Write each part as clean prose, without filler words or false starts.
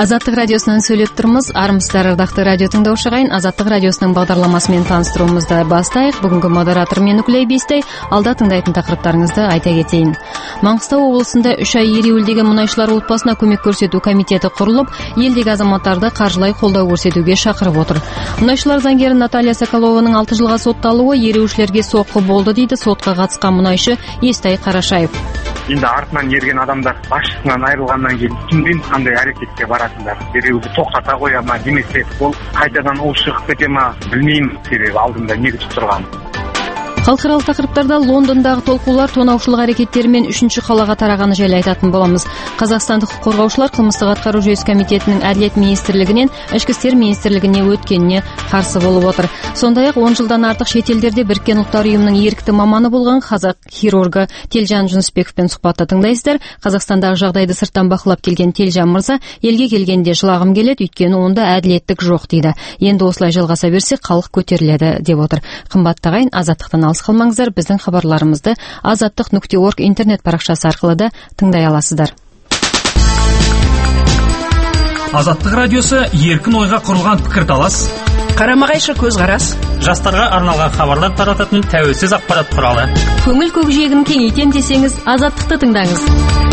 Азаттык радиосунан сөйлөп турмуз. Армысыздар, ардактуу радио тыңдоочу агайын. Азаттык радиосунун багдарламасы менен тааныштырууңузду баштайык. Бүгүнкү модератор мен Нүклей Бейстей. Алда тыңдайтын тақырыптарыңызды айта кетейин. Маңғыстау облусунда 3 ай эриүүлдөгөн мунайчылар отбасына көмөк көрсөтүү комитети курулуп, элдеги азаматтарды каржылай колдоо көрсөтүүгө чакырып отур. Мунайчылар заңгери Наталья Соколованын 6 жылга сотталуы эриүүчүлөргө сокку болду дейт сотко катышкан мунайчы Эстай Карашаев. Енді артынан ерген адамдар башчысынан айрылгандан кийин кимдин кандай аракетке баратындар, эриүүнү токтата коя ма, демесе ол кайтадан ул чыгып кете ма билбейм, себеби алдымда не күтүп турган. Халкыралык тақырыптарда Лондондагы толкуулар тоноочулук аракеттери менен 3-калага тараганы жайлы айтатын боламыз. Казакстандык коргоочулар кылмыстык аткаруу жүйөсү комитетинин Әдилет министрлигинен Ички иштер министрлигине өткөнүнө каршы болуп отур. Сондай-ак 10 жылдан артык чет элдерде Бириккен Улуттар уюмунун эркиттүү маманы болгон казак хирургу Телжан Жунусбековден сухбатта тыңдайсыздар. Казакстандагы жагдайды сырттан бакылап келген Телжан мырза элге келгенде жылагым келет, өйткөнү онда адилеттик жок дейди. Энд осулай жалгаса берсе калк көтөрүлөдү деп отур. Кымбаттуу агайын, азаттыктан алыс калмаңыздар. Биздин кабарларыбызды azattik.org интернет баракчасы аркылуу да тыңдай аласыздар. Азаттык радиосу эркин ойга курулган пикир талас, карама-кайшы көз карас, жастарга арналган кабарлар тарататын тәуелсиз акпарат куралы. Көңүл көкжегин кеңейтем десеңиз, Азаттыкты тыңдаңыз.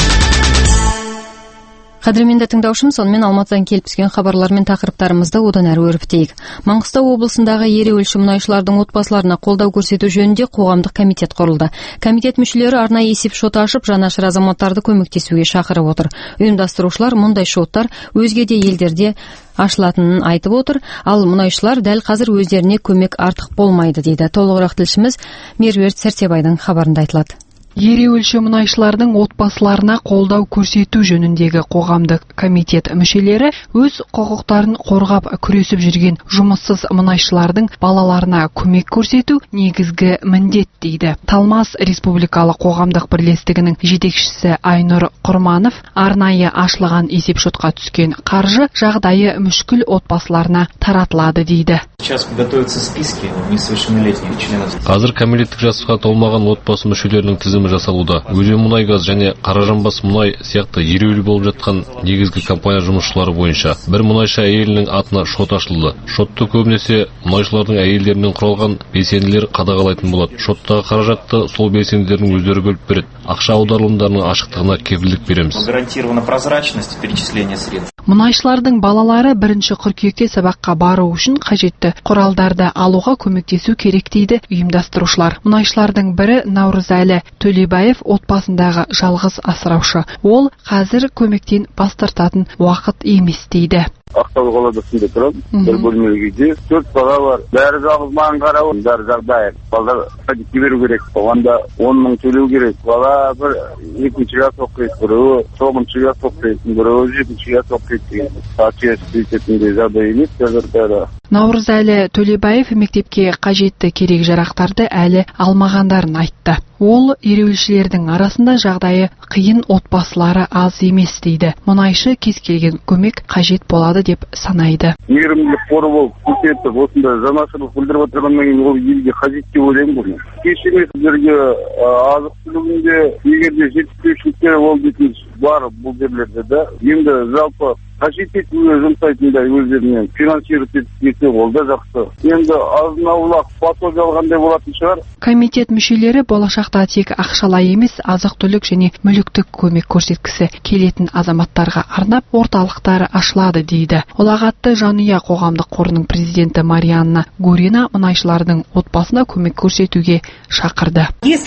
Кадырменде тыңдаушым, сонымен Алматыдан келип түскен кабарлар мен тақырыптарымызды одан әрі өрбүтейик. Маңғыстау облусундагы эриүүлчү мунайчылардын отбасыларына колдоо көрсөтүү жөнүндө коомдук комитет курулду. Комитет мүчөлөрү арнайы эсеп шот ачып, жанашыр азаматтарды көмөктесүүгө чакырып отур. Уюмдаштыруучулар мындай шоттар өзге де элдерде ашылатынын айтып отур. Ал мунайчылар дәл казыр өздерine көмөк артык болмайды дейди. Толугураак тилшimiz Мерверт Сәрсебайдын кабарында айтылат. Эриүүлчү мунайчылардын отбасыларына колдоо көрсөтүү жөнүндөгү коомдук комитет мүчөлөрү өз кукуктарын коргап күрөсүп жүргөн жумуссуз мунайчылардын балаларына көмөк көрсөтүү негизги міндет дейди. Талмас республикалык коомдук бирлестигинин жетекчиси Айнур Курманов арнайы ашылган эсеп-шотко түскөн каржы жагдайы мүшкүл отбасыларына таратылады дейди. Сейчас готовятся списки несовершеннолетних членов. Азыр кәмелеттик жаска толмаган отбасы мүчөлөрүнүн тизими жасалууда. Өзен мунай газ және Каражанбас мунай сыяктуу эриүүлүү болуп жаткан негизги компания жумушчулары боюнча бир мунайчы әйелинин атына шот ачылды. Шотту көбүнесе мунайчылардын әйелдеринен куралган белсендилер кадағалайтын болот. Шоттогу каражатты сол белсендилердин өздөрү бөлүп берет. Акча аударылымдарынын ачыктыгына кепилдик беребиз. Гарантирована прозрачность перечисления средств. Мунайчылардын балалары 1-кыркүйекте сабакка баруу үчүн кажеттүү куралдарды алууга көмөктесүү керек дейди уюмдаштыруучулар. Мунайчылардын бири Наурызали Төлебаев отбасындагы жалгыз асыраучу. Ол азыр көмөктөн бас тартатын убакыт эмес дейди. Ақтау қаладасында тұрам, бір бөлмелі кезде 4 бала бар. Бәрі жалғыз маған қарау, бәрі жағдай. Балдар садикке беру керек, оғанда 10 мың төлеу керек. Бала бір 2-ші жас оқиды, біреуі 9-ші жас оқиды, біреуі 7-ші жас оқиды. Соответствие ететіндей жағдай емес, қазір. Наурызали Төлебаев мектепке кажетті керек жарақтарды әлі алмағандарын айтты. Ол эриүүлчүлөрдүн арасында жагдайы кыйын отбасылары аз эмес дейди. Мунайчы кез келген көмөк кажет болады деп санайды. Мейірімділік қоры болып көрсетіп, осында жанашырлық білдіріп отырғаннан кейін ол елге қажет деп ойлаймын бұл. Кеш емес сіздерге азық түлігінде егерде жетіспеушіліктер ол дейтін бар бұл жерлерде да. Енді жалпы қажет етуге жұмсайтындай өздерінен финансировать етсе ол да жақсы. Енді азын-аулақ пособие алғандай болатын шығар. Комитет мүшелері болашақта тек ақшалай емес, азық-түлік және мүліктік көмек көрсеткісі келетін азаматтарға арнап орталықтары ашылады дейді. Ұлағатты жанұя қоғамдық қорының президенті Марианна Гурина мунайчылардың отбасына көмек көрсетуге шақырды.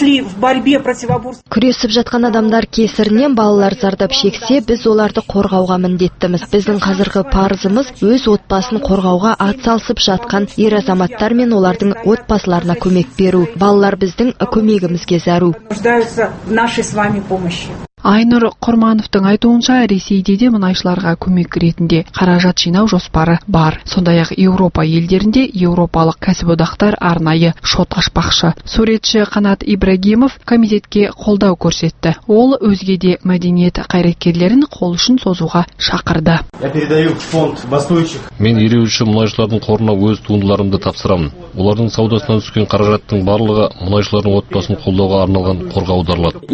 Күресіп жатқан адамдар кесірінен балалар зардап шексе, біз оларды қорғауға міндеттіміз. Біздің қазіргі парызымыз өз отбасын қорғауға атсалысып жатқан ер азаматтар мен олардың отбасыларына көмек беру. Балалар біздің көмегімізге зәру. Айнур Курмановдун айтуынша Ресейде де мунайчыларга көмөк ретинде каражат жинау жоспары бар. Сондай-ак Европа елдерінде европалык кәсіподақтар арнайы шот ашпакчы. Суретчи Канат Ибрагимов комитетке колдоо көрсетті. Ол өзге де мәдениет кайраткерлерин кол ұшын созуға шақырды. Мен эриүүлчү мунайчылардын қорына өз туындыларымды тапсырамын. Олардың саудасынан түскен қаражаттың барлығы мұнайшылардың отбасын қолдауға арналған қорға аударылады.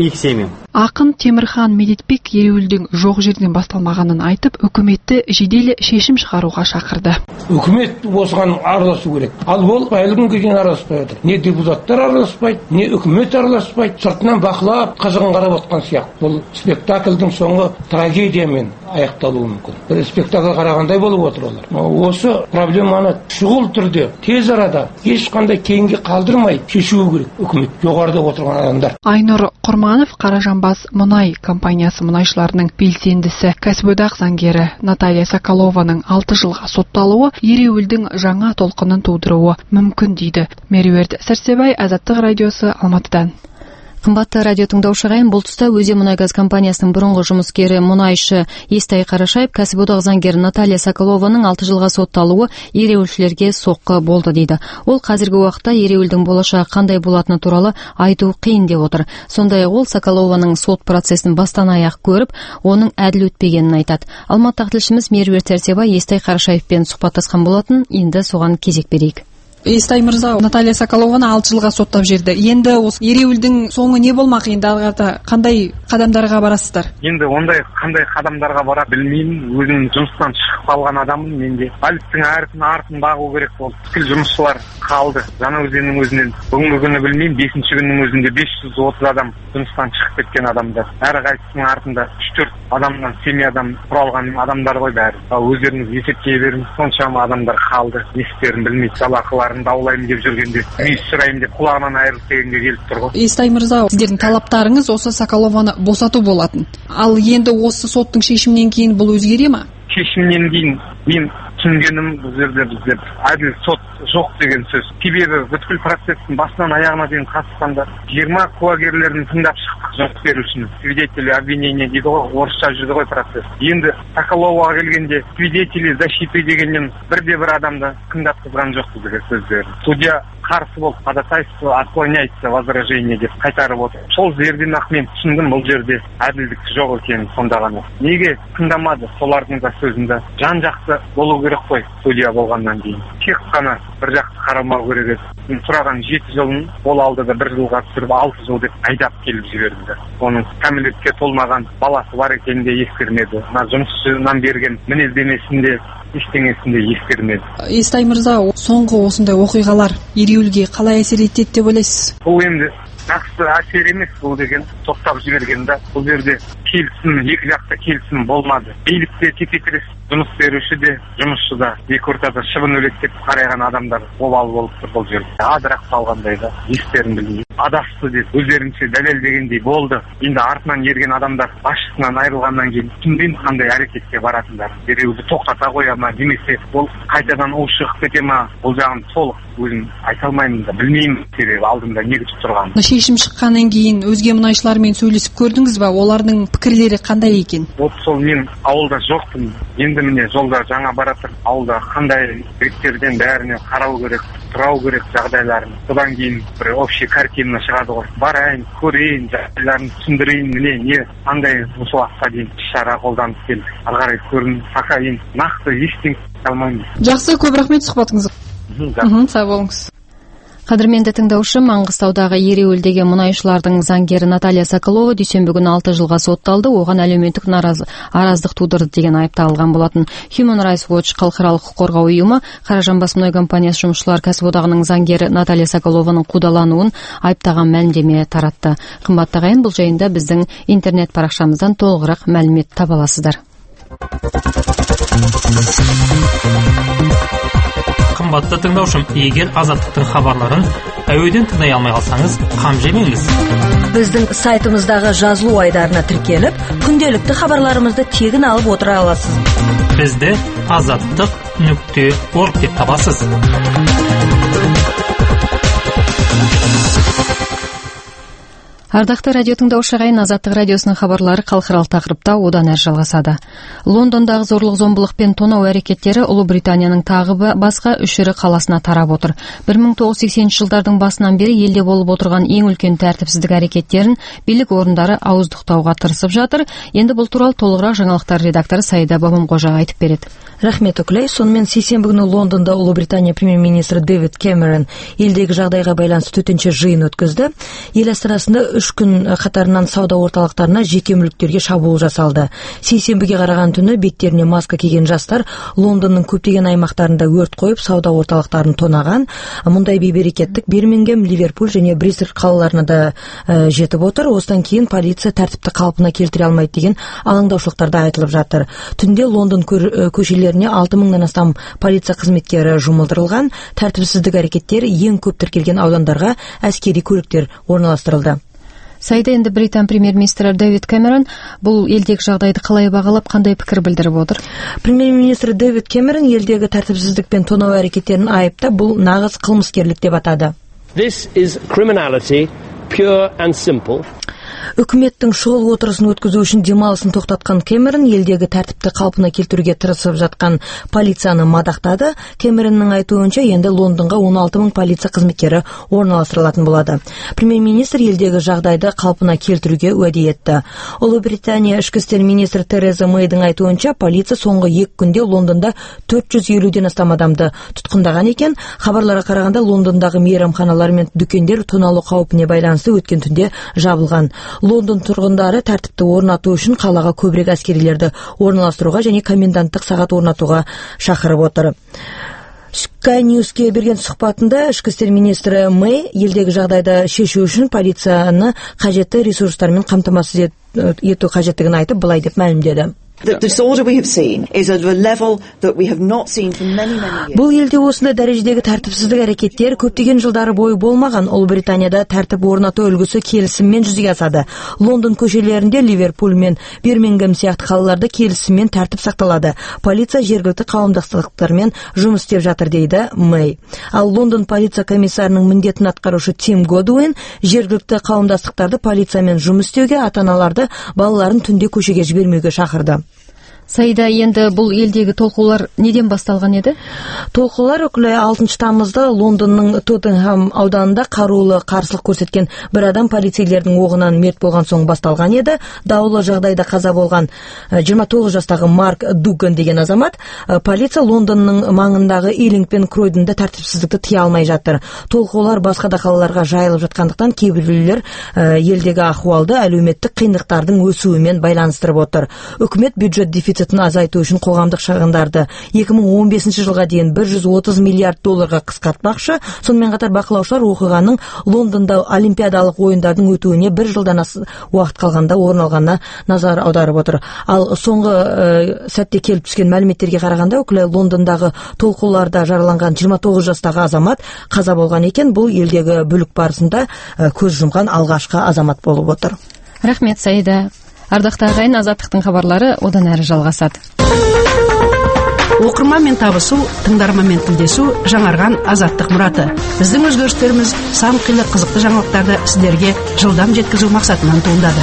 Ақын Темірхан Медетбек ереуілдің жоқ жерден басталмағанын айтып, үкіметті жедел шешім шығаруға шақырды. Үкімет осыған араласу керек. Ал ол әлі күнге дейін араласпай отыр. Не депутаттар араласпайды, не үкімет араласпайды. Сыртынан бақылап, қызығын қарап отқан сияқты. Бұл спектакльдің соңы трагедиямен аяқталуы мүмкін. Бір спектакль қарағандай болып отыр олар. Осы проблеманы шұғыл түрде, тез арада, ешқандай кейінге қалдырмай шешуі керек үкімет, жоғарыда отырған адамдар. Айнұр Құрманов Қаражанбас мұнай компаниясы мұнайшыларының белсендісі, кәсіподақ заңгері Наталья Соколованың 6 жылға сотталуы ереуілдің жаңа толқынын тудыруы мүмкін дейді. Меруерт Сәрсебай, Азаттық радиосы, Алматыдан. Қымбатты радио тыңдаушы ағайын, бұл тұста Өземұнайгаз компаниясының бұрынғы жұмыскері мұнайшы Естай Қарашаев, кәсіподақ заңгері Наталья Соколованың 6 жылға сотталуы ереуілшілерге соққы болды дейді. Ол қазіргі уақытта ереуілдің болашағы қандай болатыны туралы айту қиын деп отыр. Сондай-ақ ол Соколованың сот процесін бастан аяқ көріп, оның әділ өтпегенін айтады. Алматыдағы тілшіміз Меруерт Сәрсебай Естай Қарашаевпен сұхбаттасқан болатын, енді соған кезек берейік. Естай мырза, Наталья Соколованы 6 жылға соттап жерді. Енді осы ереуілдің соңы не болмақ? Енді алғата қандай қадамдарға барасыздар? Енді ондай қандай қадамдарға бара білмеймін. Өзім жұмыстан шығып қалған адаммын. Менде политтің артын бағу керек болды. Бүкіл жұмысшылар қалды. Жаңаөзеннің өзінен бүгінгі күні білмеймін, 5-ші күннің өзінде 530 адам жұмыстан шығып кеткен адамдар. Әрқайсысының артында 3-4 адамнан семьядан құралған адамдар ғой бәрі. Өздеріңіз есептей беріңіз, соншама адамдар қалды. Не істерін білмейді. Жалақыларын даулаймын деп жүргенде, үй сұраймын деп құлағынан айырылып дегенге келіп тұр ғой. Естай мырза, сіздердің талаптарыңыз осы Соколованы босату болатын. Ал енді осы соттың шешімінен кейін бұл өзгере ма? Шешімнен кейін мен түсінгенім, бұл жерде бізде әділ сот жоқ деген сөз. Себебі бүткіл процестің басынан аяғына дейін қатысқанда 20 куәгерлерін тыңдап шықтық, жұмыс берушіні. Свидетели обвинения дейді ғой, орысша жүрді ғой процесс. Енді Соколоваға келгенде свидетели защиты дегеннен бірде-бір адамды тыңдап қызған жоқ бізге сөздерін. Судья қарсы болып, ходатайство отклоняется возражение деп қайтарып отыр. Сол жерден ақ мен түсіндім, бұл жерде әділдік жоқ екенін сонда ғана. Неге тыңдамады солардың да сөзінде? Жан-жақты болу керек қой судья болғаннан кейін. Тек қана бір жақты қарамау керек еді. Сұраған 7 жылын ол алдыда 1 жылға түсіріп 6 жыл деп айдап келіп жіберді. Оның кәмелетке толмаған баласы бар екенін де ескермеді. Жұмысшынан берген мінездемесінде ештеңесінде ескермеді. Естай мырза, соңғы осындай оқиғалар ереуілге қалай әсер етеді деп ойлайсыз? Бұл енді жақсы әсер емес, бұл деген тоқтап жібергенде бұл жерде келісім, екі жақта келісім болмады. Билікте тепе-теңдік, жұмыс беруші де, жұмысшы да екі ортада шыбын өлектеп қарайған адамдар обал болып тұр бұл жерде. Адырақ салғандай да, естерін білмей. Адасты деп өздерінше дәлелдегендей болды. Енді артынан ерген адамдар басшысынан айырылғаннан кейін түсінбеймін қандай әрекетке баратындар. Ереуілді тоқтата қоя ма, немесе ол қайтадан у шығып кете ма, бұл жағын толық өзім айта алмаймын да, білмеймін себебі алдымда не күтіп тұрғанын. Шешім шыққаннан кейін өзге мұнайшылармен сөйлесіп көрдіңіз ба? Олардың пікірлері қандай екен? Сол мен ауылда жоқпын. Енді міне жолда жаңа баратыр. Ауылда қандай реттерден бәріне қарау керек, тұрау керек жағдайларын. Содан кейін бір общий картина шығады ғой. Барайын, көрейін, жағдайларын түсіндірейін, міне не қандай осы уақытқа дейін шара қолданып келді. Ары қарай көрін, пока енді нақты ештеңе алмаймын. Жақсы, көп рахмет сұхбатыңызға. Сау болыңыз. Қадірменді тыңдаушы, Маңғыстаудағы ереуілдегі мұнайшылардың заңгері Наталья Соколова дүйсенбі күні 6 жылға сотталды. Оған әлеуметтік араздық тудырды деген айып тағылған болатын. Human Rights Watch халықаралық құқық қорғау ұйымы Қаражанбас мұнай компаниясы жұмысшылар кәсіподағының заңгері Наталья Соколованың қудалануын айыптаған мәлімдеме таратты. Қымбатты ағайын, бұл жайында біздің интернет парақшамыздан толығырақ мәлімет таба аласыздар. Қымбатты тыңдаушым, егер Азаттықтың хабарларын әуеден тыңдай алмай қалсаңыз, қам жемеңіз. Біздің сайтымыздағы жазылу айдарына тіркеліп, күнделікті хабарларымызды тегін алып отыра аласыз. Бізді azаттық.org деп табасыз. Ардакты радио тыңдаушы ағайын, Азаттық радиосының хабарлары халықаралық тақырыпта одан әрі жалғасады. Лондондағы зорлық-зомбылық пен тонау әрекеттері Ұлыбританияның тағы басқа 3 ірі қаласына тарап отыр. 1980 жылдардың басынан бері елде болып отырған ең үлкен тәртіпсіздік әрекеттерін билік орындары ауыздықтауға тырысып жатыр. Енді бұл туралы толығырақ жаңалықтар редакторы Саида Бабамқожа айтып береді. Рахмет, Үкілей. Сонымен сейсенбі күні Лондонда Ұлыбритания премьер-министрі Дэвид Кэмерон елдегі жағдайға байланысты төтенше жиын өткізді. Ел астанасында 3 күн қатарынан сауда орталықтарына жеке мүліктерге шабуыл жасалды. Сейсенбіге қараған түні беттеріне маска киген жастар Лондонның көптеген аймақтарында өрт қойып, сауда орталықтарын тонаған. Мұндай бейберекеттік Бирмингем, Ливерпуль және Бристол қалаларына да жетіп отыр. Осыдан кейін полиция тәртіпті қалпына келтіре алмайды деген алаңдаушылықтарда айтылып жатыр. Түнде Лондон көшелеріне 6000-нан астам полиция қызметкері жұмылдырылған. Тәртіпсіздік әрекеттері ең көп тіркелген аудандарға әскери көліктер орналастырылды. Саида, енді Британ премьер-министрі Дэвид Кэмерон бұл елдегі жағдайды қалай бағалап, қандай пікір білдіріп отыр? Премьер-министрі Дэвид Кэмерон елдегі тәртіпсіздік пен тонау әрекеттерін айыптап, бұл нағыз қылмыскерлік деп атады. This is criminality, pure and simple. Үкіметтің шұғыл отырысын өткізу үшін демалысын тоқтатқан Кэмерон елдегі тәртіпті қалпына келтіруге тырысып жатқан полицияны мадақтады. Кэмеронның айтуынша енді Лондонға 16 000 полиция қызметкері орналастырылатын болады. Премьер-министр елдегі жағдайды қалпына келтіруге уәде етті. Ұлыбритания ішкі істер министрі Тереза Мэйдің айтуынша полиция соңғы 2 күнде Лондонда 450-ден астам адамды тұтқындаған екен. Хабарларға қарағанда Лондондағы мейрамханалар мен дүкендер тоналу қаупіне байланысты өткен түнде жабылған. Лондон тұрғындары тәртіпті орнату үшін қалаға көбірек әскерилерді орналастыруға және коменданттық сағат орнатуға шақырып отыр. Sky News'ке берген сұхбатында ішкі істер министрі Мэй елдегі жағдайды шешу үшін полицияны қажетті ресурстармен қамтамасыз ету қажеттігін айтып, былай деп мәлімдеді. Бұл елде осындай дәрежедегі тәртіпсіздік әрекеттер көптеген жылдары бойы болмаған. Ұлыбританияда тәртіп орнату үлгісі келісіммен жүзеге асады. Лондон көшелерінде Ливерпуль мен Бирмингем сияқты қалаларда келісіммен тәртіп сақталады. Полиция жергілікті қауымдастықтармен жұмыс істеп жатыр, дейді Мэй. Ал Лондон полиция комиссарының міндетін атқарушы Тим Годуин жергілікті қауымдастықтарды полициямен жұмыс істеуге, ата-аналарды балаларын түнде көшеге жібермеуге шақырды. Саида, енді бұл елдегі толқулар неден басталған еді? Толқулар 6 тамызда Лондонның Тоттенхам ауданында қарулы қарсылық көрсеткен бір адам полицейлердің оғынан мерт болған соң басталған еді. Даулы жағдайда қаза болған 29 жастағы Марк Дуган деген азамат. Полиция Лондонның маңындағы Иллинг пен Кройдонда тәртіпсіздікті тыя алмай жатыр. Толқулар басқа да қалаларға жайылып жатқандықтан кейбіреулер елдегі ахуалды әлеуметтік қиындықтардың өсуімен байланыстырып отыр. Үкімет бюджет дефицитін азайту үшін қоғамдық шығындарды 2015 жылға дейін $130 миллиард қысқартпақшы. Сонымен қатар бақылаушылар оқиғаның Лондонда олимпиадалық ойындардың өтуіне 1 жылдан уақыт қалғанда орын алғанына назар аударып отыр. Ал соңғы сәтте келіп түскен мәліметтерге қарағанда, Лондондағы толқуларда жараланған 29 жастағы азамат қаза болған екен. Бұл елдегі бүлік барысында көз жұмған алғашқы азамат болып отыр. Рахмет, Саида. Ардақты ағайын, Азаттықтың хабарлары одан әрі жалғасады. Оқырманмен табысу, тыңдарманмен тілдесу жаңарған Азаттық мұраты. Біздің өзгерістеріміз сан қилы қызықты жаңалықтарды сіздерге жылдам жеткізу мақсатынан туындады.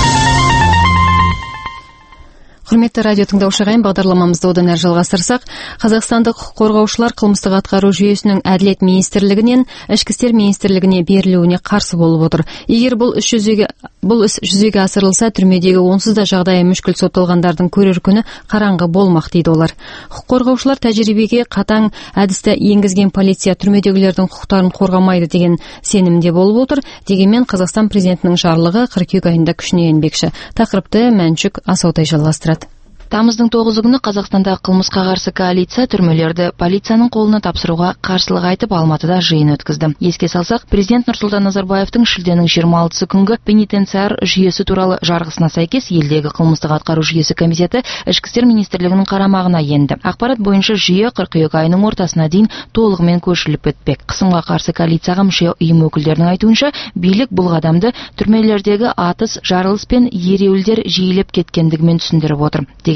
Құрметті радио тыңдаушы ағайын, бағдарламамызды одан әрі жалғастырсақ, қазақстандық құқық қорғаушылар қылмыстық атқару жүйесінің әділет министрлігінен ішкі істер министрлігіне берілуіне қарсы болып отыр. Егер бұл іс жүзеге асырылса, түрмедегі онсыз да жағдайы мүшкіл сотталғандардың көрер күні қараңғы болмақ, дейді олар. Құқық қорғаушылар тәжірибеге қатаң әдісті енгізген полиция түрмедегілердің құқықтарын қорғамайды деген сенімде болып отыр. Дегенмен Қазақстан президентінің жарлығы қыркүйек айында күшіне енбекші. Тақырыпты Мәншүк Асаутай жалғастырады. Тамыздың 9 күні Қазақстанда қылмысқа қарсы коалиция түрмелерді полицияның қолына тапсыруға қарсылық айтып Алматыда жиын өткізді. Еске салсақ, президент Нұрсұлтан Назарбаевтың шілденің 26 күнгі пенитенциар жүйесі туралы жарғысына сәйкес елдегі қылмыстық атқару жүйесі комитеті ішкі істер министрлігінің қарамағына енді. Ақпарат бойынша жүйе қыркүйек айының ортасына дейін толығымен көшіріліп өтпек. Қысымға қарсы коалицияға мүше ұйым өкілдерінің айтуынша, билік бұл қадамды түрмелердегі атыс, жарылыс пен ереуілдер жиілеп кеткендігімен түсіндіріп отыр. Деген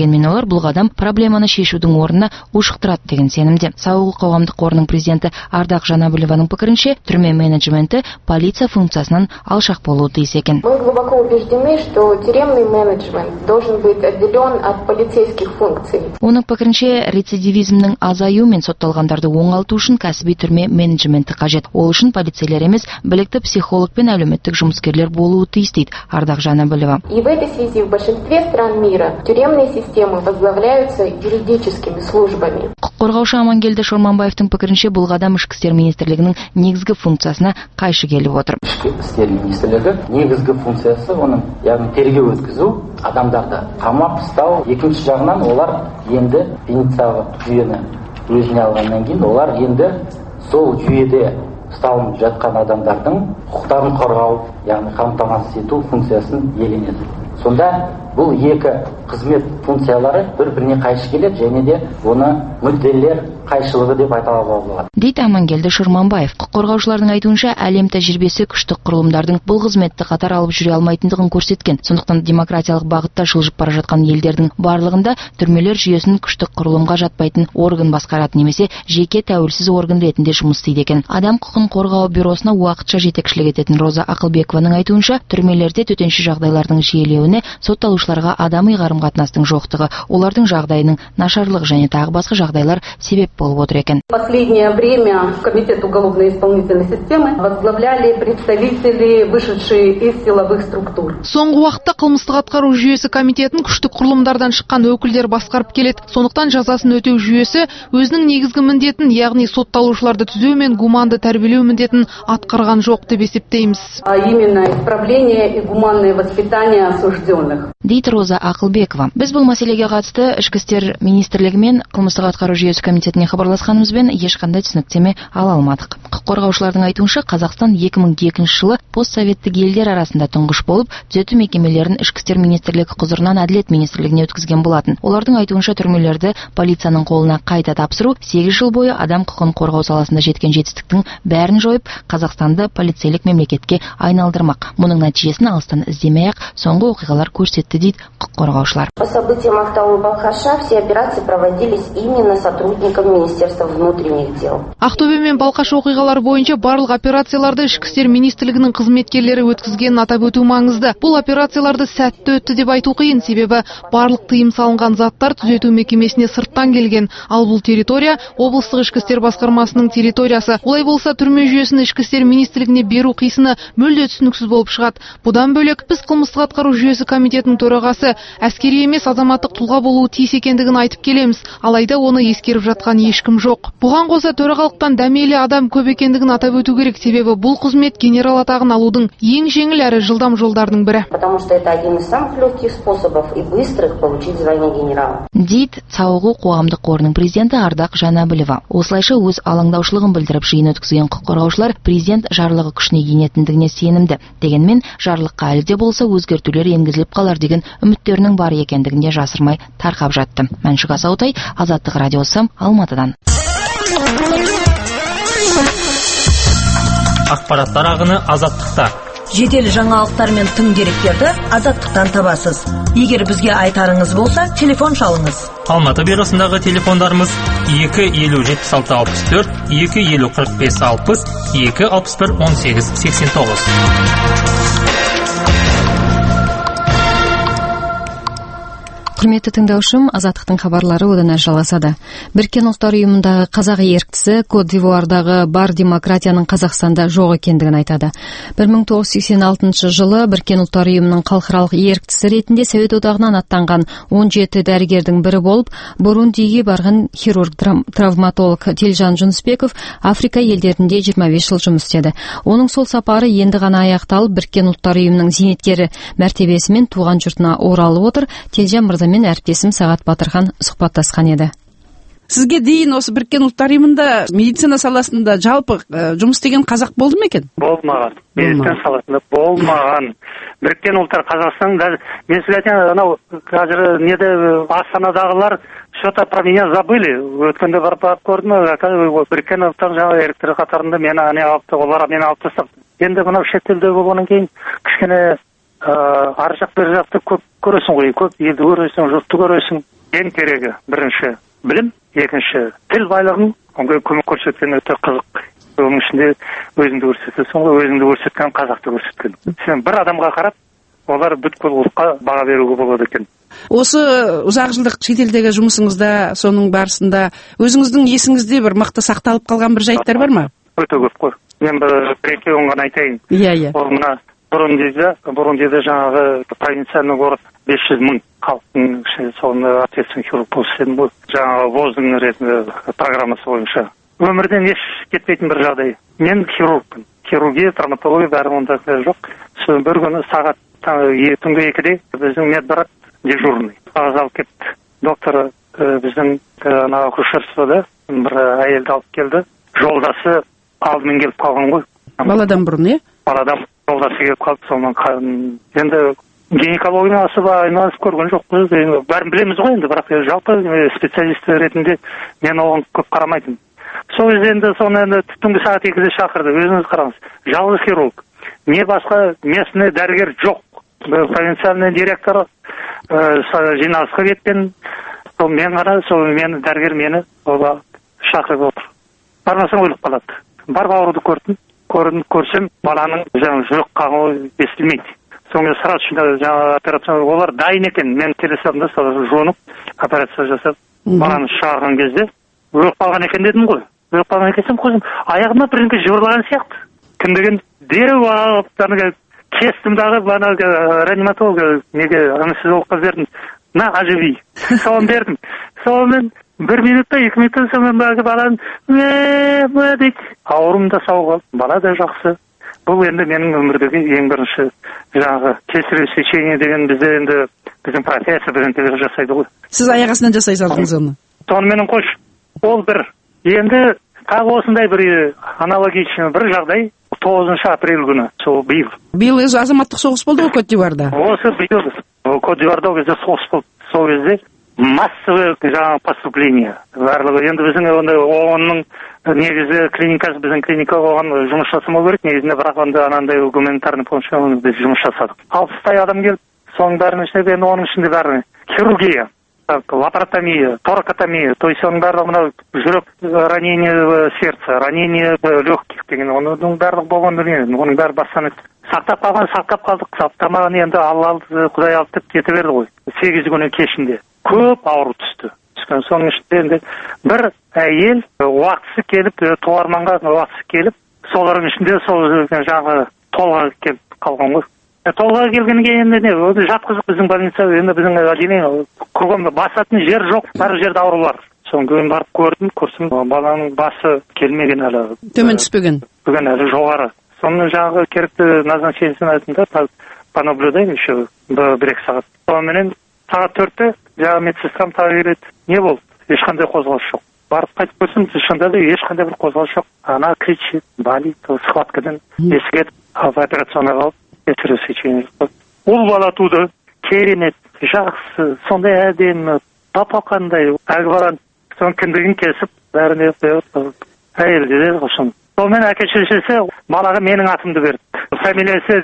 Дегенмен олар бұл қадам проблеманы шешудің орнына ушықтырады деген сенімде. Сауығу қоғамдық қорының президенті Ардақ Жанабылованың пікірінше, түрме менеджменті полиция функциясынан алшақ болуы тиіс екен. Мы глубоко убеждены, что тюремный менеджмент должен быть отделен от полицейских функций. Оның пікірінше, рецидивизмнің азаю мен сотталғандарды оңалту үшін кәсіби түрме менеджменті қажет. Ол үшін полицейлер емес, білікті психолог пен әлеуметтік жұмыскерлер болуы тиіс дейді Ардақ Жанабылова. И в этой связи в большинстве стран мира тюремные системы возглавляются юридическими службами. Құқық қорғаушы Амангелді Шорманбаевтың пікірінше, бұл қадам Ішкі істер министрлігінің негізгі функциясына қайшы келіп отыр. Ішкі істер министрлігі негізгі функциясы оның, яғни тергеу өткізу, адамдарды қамап ұстау. Екінші жағынан олар енді пенитенциарлық жүйені өзіне алғаннан кейін олар енді сол жүйеде ұсталынып жатқан адамдардың құқықтарын қорғау, яғни қамтамасыз ету функциясын иеленеді. Сонда бұл екі қызмет функциялары бір-біріне қайшы келеді, және де оны мүдделер қайшылығы деп айтуға болады. Дейді Амангелді Шорманбаев. Құқық қорғаушылардың айтуынша, әлем тәжірибесі күштік құрылымдардың бұл қызметті қатар алып жүре алмайтындығын көрсеткен. Сондықтан демократиялық бағытта жылжып бара жатқан елдердің барлығында түрмелер жүйесін күштік құрылымға жатпайтын орган басқарады немесе жеке тәуелсіз орган ретінде жұмыс істейді екен. Адам құқығын қорғау бюросына уақытша жетекшілік ететін Роза Ақылбекованың айтуынша, түрмелерде төтенше жағдайлардың жиілеуіне сотталушыларға адами қарым-қатынастың жоқтығы, олардың жағдайының нашарлығы және тағы басқа жағдайлар себеп болып отыр екен. Последнее время Комитет уголовно-исполнительной системы возглавляли представители, вышедшие из силовых структур. Соңғы уақытта қылмыстық атқару жүйесі комитетін күштік құрылымдардан шыққан өкілдер басқарып келеді. Сондықтан жазасын өтеу жүйесі өзінің негізгі міндетін, яғни сотталушыларды түзеу мен гуманды тәрбиелеу міндетін атқарған жоқ деп есептейміз. А именно исправление и гуманное воспитание осужденных. Дейді Роза Ақылбекова. Біз бұл мәселеге қатысты Ішкі істер министрлігі мен қылмыстық атқару жүйесі комитетіне хабарласқанымызбен ешқандай түсініктеме ала алмадық. Құқық қорғаушылардың айтуынша, Қазақстан 2002 жылы постсоветтік елдер арасында тұңғыш болып, түзету мекемелерін Ішкі істер министрлігі құзырынан Әділет министрлігіне өткізген болатын. Олардың айтуынша, түрмелерді полицияның қолына қайта тапсыру 8 жыл бойы адам құқығын қорғау саласында жеткен жетістіктің бәрін жойып, Қазақстанды полицейлік мемлекетке айналдырмақ. Мұның нәтижесін алыстан іздемей-ақ соңғы оқиғалар көрсетті дейді құқық қорғаушылар. По событиям Ақтау и Балқаша все операции проводились именно сотрудниками Министерства внутренних дел. Ақтөбе мен Балқаш оқиғалары бойынша барлық операцияларды Ішкі істер министрлігінің қызметкерлері өткізгенін атап өту маңызды. Бұл операцияларды сәтті өтті деп айту қиын, себебі барлық тыйым салынған заттар түзету мекемесіне сырттан келген. Ал бұл территория облыстық Ішкі істер басқармасының территориясы. Олай болса, түрме жүйесін Ішкі істер министрлігіне беру қисыны мүлде түсініксіз болып шығады. Бұдан бөлек, біз қылмыстық атқару жүйесі комитетінің төрағасы әскери емес азаматтық тұлға болуы тиіс екендігін айтып келеміз. Алайда оны ескеріп жатқан ешкім жоқ. Бұған қоса төрағалықтан дәмелі адам көп екендігін атап өту керек, себебі бұл қызмет генерал атағын алудың ең жеңіл әрі жылдам жолдардың бірі. Потому что это один из самых легких способов и быстрых получить звание генерала. Дейді Сауығу қоғамдық қорының президенті Ардақ Жанабылова. Осылайша өз алаңдаушылығын білдіріп жиын өткізген құқық қорғаушылар президент жарлығы күшіне енетіндігіне сенімді. Дегенмен жарлыққа әлі де болса өзгертулер енгізіліп қалар деген үміттерінің бар екендігінде жасырмай тарқап жатты. Мәншүк Асаутай, Азаттық радиосы, Алматыдан. Ақпараттар ағыны Азаттықта. Жедел жаңалықтар мен тың деректерді Азаттықтан табасыз. Егер бізге айтарыңыз болса, телефон шалыңыз. Алматы бюросындағы телефондарымыз 250-76-64, 250-45-60, 261-18-89. Құрметті тыңдаушым, Азаттықтың хабарлары одан әрі жалғасады. Біріккен ұлттар ұйымындағы қазақ еріктісі Кот д'Ивуардағы бар демократияның Қазақстанда жоқ екендігін айтады. 1986 жылы Біріккен ұлттар ұйымының халықаралық еріктісі ретінде Совет одағынан аттанған 17 дәрігердің бірі болып, Бурундиге барған хирург-травматолог Телжан Жүнісбеков Африка елдерінде 25 жыл жұмыс істеді. Оның сол сапары енді ғана аяқталып, Біріккен ұлттар ұйымының зейнеткері мәртебесімен туған жұртына оралып отыр. Телжан мырза мен әріптесім Сағат Батырхан сұхбаттасқан еді. Сізге дейін осы Біріккен ұлттар ұйымында медицина саласында жалпы жұмыс істеген қазақ болды ма екен? Болмаған. Медицина саласында болмаған. Біріккен ұлттар Қазақстанда, мен сізге айтайын, анау қазір неде Астанадағылар что-то про меня забыли. Өткенде барып көрдім, Біріккен ұлттар жаңа еріктері қатарында олар мені алып тастады. Енді мынау шетелде болғаннан кейін кішкене ар жақ бер жақты көп көресің ғой, көп елді көресің, жұртты көресің. ең керегі бірінші білім, екінші тіл байлығын, онға көмек көрсеткен өте қызық. Оның ішінде өзіңді көрсетті, соңғы өзіңді көрсеткен қазақты көрсеткен. Сен бір адамға қарап, олар бүткіл ұлтқа баға беруге болады екен. Осы ұзақ жылдық шетелдегі жұмысыңызда, соның барысында өзіңіздің есіңізде бір мықты сақталып қалған бір жайттар бар ма? Өте көп қой. Мен бір-екеуін ғана айтайын. Иә. Ол мына Бурundиде жаңағы провинциальный город 500 мың халықтың ішінде соны ответственный хирург болып істедім ғой. Жаңағы ВОЗ-дың ретінде программасы бойынша. Өмірден еш кетпейтін бір жағдай. Мен хирургпын. Хирургия, травматология бәрі онда жоқ. Сол бір күні сағат түнгі 2-де біздің медбрат дежурный қағаз алып кетті. Доктор біздің акушерствода бір әйелді алып келді. Жолдасы алдымен келіп қалған ғой. Баладан бұрын, е? Баладан жолдасы келіп қалды. Сонымен енді гинекологиямен асыба айналысып көрген жоқпыз. Бәрін білеміз ғой енді, бірақ жалпы специалист ретінде мен оған көп қарамайтын. Сол кезде енді соны түнгі сағат 2-де шақырды. Өзіңіз қараңыз. Жалғыз хирург. Не басқа местный дәрігер жоқ. Провинциальный директор жиналысқа кеткен. Сол мен ғана, сол мені дәрігер мені шақырып отыр. Бармасаң өліп қалады. Барып ауруды көрсем, баланың жүрек қағуы естілмейді. Соңғы сразу жаңағы операция, олар дайын екен. Мен телефонда жуынып, операция жасап, баланы шығарған кезде өліп қалған екен дедім ғой. Өліп қалған екенсем, қойдым, аяғыма бірінгі жыбырлаған сияқты. Кім деген дереу алып, кестім дағы, реаниматолог, анестезиологқа бердім. На, оживи. Соған бердім. Соған 1 минутта, 2 минутта соңын баланы дейді. Ауырым да сау қалды, бала да жақсы. Бұл енді менің өмірдегі ең бірінші жаңағы кесарево сечение деген бізде енді біздің профессия біздің жасайды ғой. Сіз аяқ астынан жасай салдыңыз оны? Сонымен қош. Ол бір. Енді тағы осындай бір аналогичный бір жағдай 9 апрель күні. Сол биыл. Биыл азаматтық соғыс болды ғой Кот-д'Ивуарда? Осы биыл Кот-д'Ивуарда ол кезде соғыс болды. Сол кезде массовый жаңағы поступление. Барлығы енді біздің оның негізі клиникасы, біздің клиника оған жұмыс жасамау керек. Негізінде бірақ анандай гуманитарный помощьпен біз жұмыс жасадық. 60-тай адам келіп, соның бәрінің ішінде оның ішінде бәрі хирургия, лапаротомия, торакотомия, то есть оның барлығы жүрек ранение сердца, ранение легких деген оның барлығы болған дүние. Оның бәрі бастан сақтап қалдық, сақтамаған енді Құдай алды деп кете берді ғой. 8 күні кешінде көп ауру түсті. Соның ішінде енді бір әйел уақытысы келіп, туарманға уақытысы келіп, солардың ішінде сол жаңағы толға келіп қалған ғой. Толға келгенге енді жатқызып біздің больница, енді біздің отделение кругом басатын жер жоқ, бар жерде ауру бар. Соны кейін барып көрсем, баланың басы келмеген әлі. Төмен түспеген. Бүгін әлі жоғары. Соны жаңағы керекті назначениесін айтында понаблюдаем еще 1-2 сағат. Сонымен сағат 4-те жаңағы медсестрам тағы келеді. Не болды? Ешқандай қозғалыс жоқ. Барып қайтып көрсем, шында да ешқандай бір қозғалыс жоқ. Ана кричит, болит, схваткадан есігет, операционный қалып, кесарево сечение жасады. Ол бала туды, керемет, жақсы, сондай әдемі, папа-қандай, әлгі баланы соның кіндігін кесіп, бәріне әйелде де қошын. Сонымен әке-шешесі балаға менің атымды берді. Фамилиясы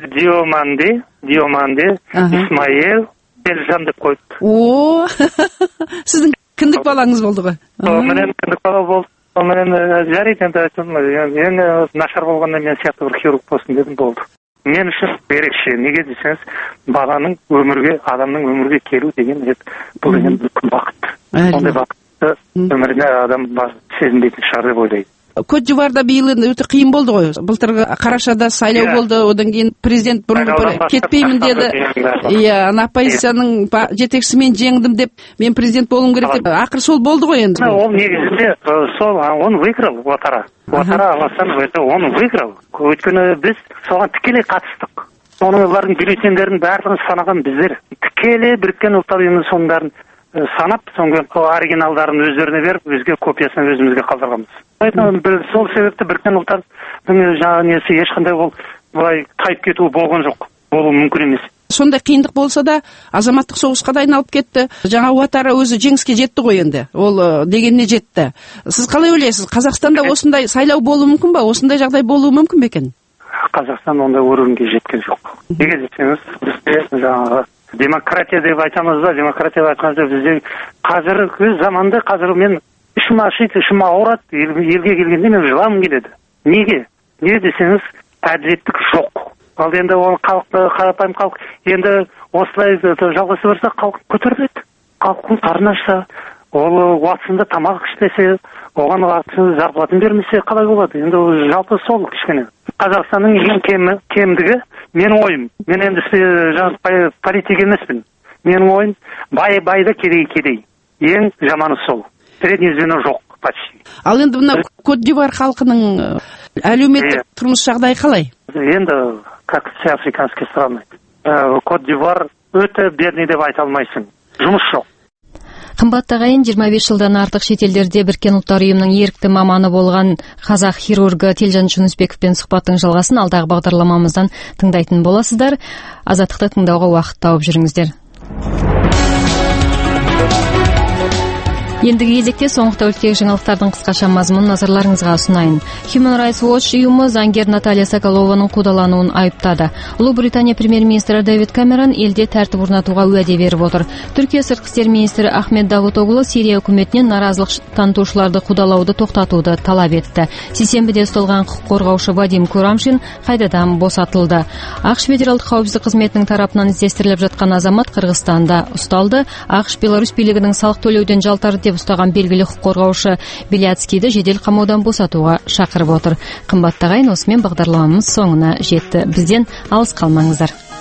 Диоманде, Исмаил, Елжан деп қойды. О, сіздің кіндік балаңыз болды ғой? Сонымен кіндік бала болды. Сонымен жарайды енді айтылды. Ең нашар болғанда мен сияқты бір хирург болсын дедім, болды. Мен үшін ерекше. Неге десеңіз, баланың өмірге, адамның өмірге келу деген бұл деген үлкен бақыт. Ондай бақытты өміріне адам сезінбейтін шығар деп ойлайды. Кот-д'Ивуарда биыл өте қиын болды ғой. Былтырғы қарашада сайлау болды, одан кейін президент бұрын кетпеймін деді. Иә, оппозицияның жетекшісімен жеңдім деп, мен президент болуым керек деп. Ақыр сол болды ғой енді. Ол негізінде сол, он выиграл Уатара. Уатара Аласан он выиграл. Өйткені біз соған тікелей қатыстық. Соның олардың бюллетендерін барлығын санаған біздер. Тікелей біріккен ұлттар ұйымы соның бәрін санап, соңғы оригиналдарын өздеріне беріп, өзге копиясын өзімізге қалдырғанбыз. Сол себепті біріккен ұлттардың жаңағы несі ешқандай ол былай тайып кетуі болған жоқ. Болуы мүмкін емес. Сондай қиындық болса да, азаматтық соғысқа да айналып кетті. Жаңа Уатара өзі жеңіске жетті ғой енді. Ол дегеніне жетті. Сіз қалай ойлайсыз? Қазақстанда осындай сайлау болуы мүмкін ба? Осындай жағдай болуы мүмкін бе екен? Қазақстан ондай өрімге жеткен жоқ. Неге десеңіз, бізде жаңағы демократия деп айтамыз ба, демократия деп айтқанда бізде қазіргі заманда қазір мен ішім ашиды, ішім ауырады, елге келгенде мен жылағым келеді. Неге десеңіз, әділеттік жоқ. Ал енді ол халықты, қарапайым халық енді осылай жалғаса берсе халық көтеріледі. Халықтың қарны ашса, ол уақытында тамақ ішпесе, оған уақытында зарплатын бермесе қалай болады? Енді жалпы сол кішкене. Қазақстанның ең кемдігі менің ойым. Мен енді политик емеспін. Менің ойым байды кедей. Ең жаманы сол. Средний звено жоқ почти. Ал енді мына Кот-д'Ивуар халқының әлеуметтік тұрмыс жағдайы қалай? Енді как все африканские страны. Кот-д'Ивуар өте бедный деп айта алмайсың. Жұмыс жоқ. Қымбатты ағайын, 25 жылдан артық шетелдерде Біріккен ұлттар ұйымының ерікті маманы болған қазақ хирургы Телжан Жүнісбековпен сұхбаттың жалғасын алдағы бағдарламамыздан тыңдайтын боласыздар. Азаттықты тыңдауға уақыт тауып жүріңіздер. Ендігі кезекте соңғы тәуліктегі жаңалықтардың қысқаша мазмұнын назарларыңызға ұсынайын. Human Rights Watch ұйымы заңгер Наталья Соколованың қудалануын айыптады. Ұлыбритания премьер-министрі Дэвид Кэмерон елде тәртіп орнатуға уәде беріп отыр. Түркия сыртқы істер министрі Ахмед Давутоглу Сирия үкіметінен наразылық танытушыларды қудалауды тоқтатуды талап етті. Сейсенбіде ұсталған құқық қорғаушы Вадим Курамшин қайдадан босатылды. ақш федералдық қауіпсіздік қызметінің тарапынан іздестіріліп жатқан азамат Қырғызстанда ұсталды. ақш Беларусь билігінің салық төлеуден жалтарды деп ұстаған белгілі құқық қорғаушы Беляцкийді жедел қамаудан босатуға шақырып отыр. Қымбатты ағайын, осымен бағдарламамыз соңына жетті. Бізден алыс қалмаңыздар.